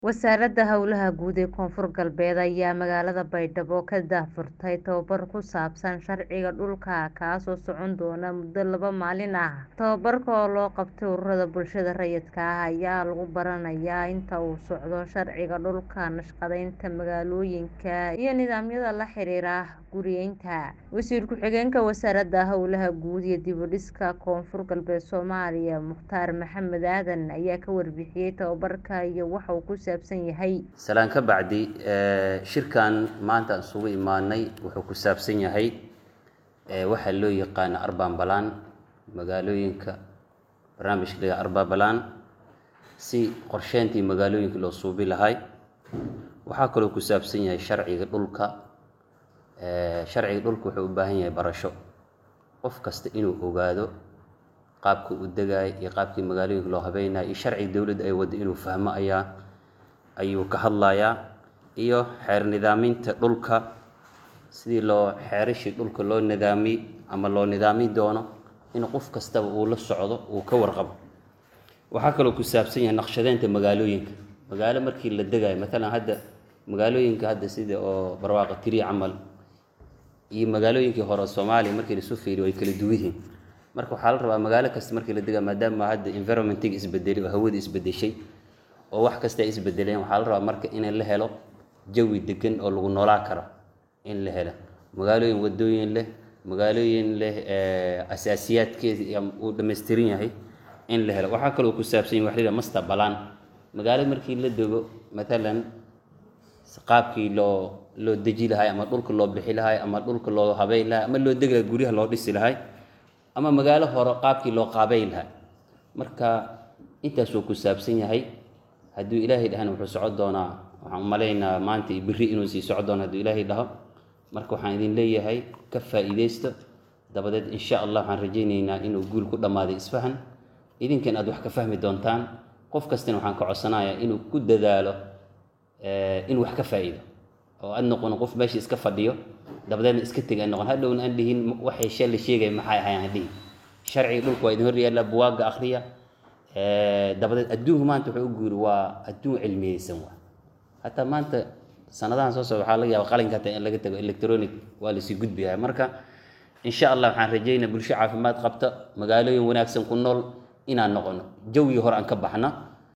Wasaaradda Howlaha Guud ee Koonfur Galbeed ayaa magaalada Baydhabo ka daahfurtay tababar ku saabsan sharciga dhulka kaas oo socon doona muddo 2 maalin ah. Tababarka oo loo qabtay ururada bulshada rayidka ah ayaa lagu baranayaa inta uu socdo sharciga dhulka, naqshadeynta magaalooyinka iyo nidaamyada la xiriira guryeynta. Wasiir ku-xigeenka Wasaaradda Howlaha Guud iyo dib u dhiska Koonfur Galbeed Soomaaliya Mukhtaar Maxamed Aadan ayaa ka warbixiyay tababarka iyo waxa uu ku saabsan yahay. Salaan ka bacdi shirkan maanta aan isugu imaanay wuxuu ku saabsan yahay waxa loo yaqaan urban plan magaalooyinka barnaamijka urban plan si qorsheyntii magaalooyinka loo suubi lahay. Waxa kale oo ku saabsan yahay sharciga dhulka. Sharciga dhulka wuxuu u baahan yahay barasho qof kasta inuu ogaado qaabka uu degay iyo qaabkii magaalooyinka loo habeynay iyo sharci dawladda ay wada inuu fahmo ayuu ka hadlayaa iyo xeer nidaaminta dhulka sidii loo xeerishi dhulka loo nidaami ama loo nidaami doono in qof kasta uu la socdo uu ka warqabo. Waxa kale oo ku saabsan yahay naqshadeynta magaalooyinka. Magaalo markii la degayo mesela hadda magaalooyinka hadda sida oo barwaaqo tiri camal iyo magaalooyinkii hore Soomaaliya markii la soo fiiriyo way kala duwan yihiin. Marka waxa la rabaa magaalo kasta markii la degayo maadaama hadda environment-iga isbedelay oo hawada isbedeshay oo wax kasta isbedeleen waxa la rabaa marka in la helo jawi degan oo lagu noolaan karo in la helo magaalooyin wadooyin leh magaalooyin leh asaasiyaadkeeda uu dhameystiran yahay in la helo. Waxa kale oo ku saabsan yahay wax master plan magaalo markii la dego mesela qaabkii loo deji lahay ama dhulka loo bixi lahay ama dhulka loo habeyn lahay ama loo degay guryaha loo dhisi lahay ama magaalo hore qaabkii loo qaabeyn lahay. Marka intaas uu ku saabsan yahay haddii Ilaahay dhahan wuxuu socod doonaa waxaan maleynaa maanta iyo biri inuu sii socod doono haddii Ilaahay dhaho. Marka waxaan idin leeyahay ka faa'iideysto dabadeed insha Allah waxaan rajaynaynaa inuu guul ku dhamaado isfahan idinkan aad wax ka fahmi doontaan. Qof kastana waxaan ka codsanayaa inuu ku dadaalo in wax ka faa'iido oo aad noqon qof meesha iska fadhiyo dabadeedna iska tagay noqon hadhowna aan dhihin waxay shal sheegay maxay ahayn hadii sharci dhulku waa idin hor yaala buwaaga akhriya dabadeed adduunka maanta wuxuu u guuri waa adduun cilmiyeysan hatta maanta sanadahan soo socda waxa laga yaabaa qalinka in laga tago electronic waa la sii gudbiyaa. Marka insha Allah waxaan rajaynayaa bulsho caafimaad qabta magaalooyin wanaagsan ku nool inaan noqono jawi hore aan ka baxna